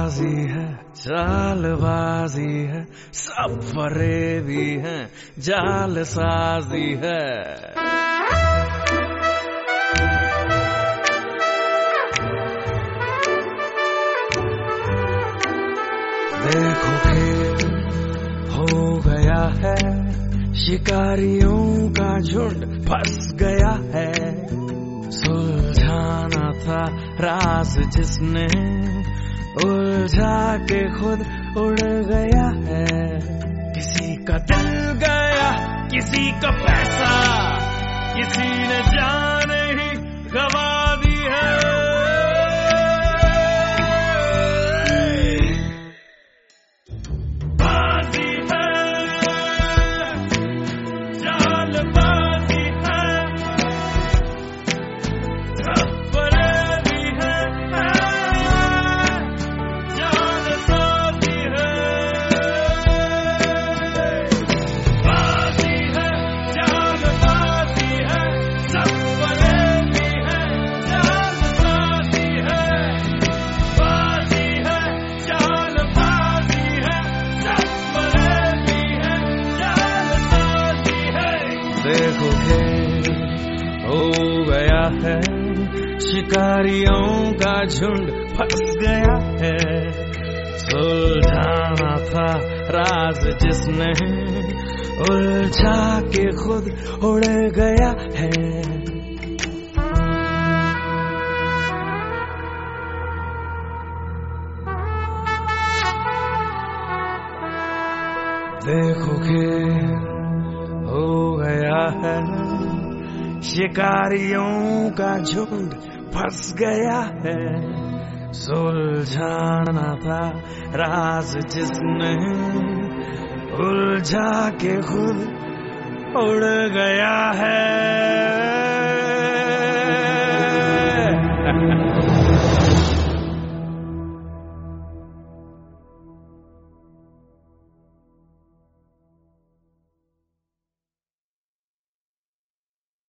बाजी है, चालबाजी है, सब फरेबी है, जालसाजी है। देखो खेल हो गया है, शिकारियों का झुंड फंस गया है। सुलझाना था राज जिसने उलझा के खुद उड़ गया है। किसी का दिल गया, किसी का पैसा, किसी ने जान ही गवा दी है। देखो खेल हो गया है, शिकारियों का झुंड फंस गया है। सुलझाना था राज जिसने उलझा के खुद उड़ गया है। देखो खेल हो गया है, शिकारियों का झुंड फंस गया है। सुलझाना था राज जिसने उलझा के खुद उड़ गया है।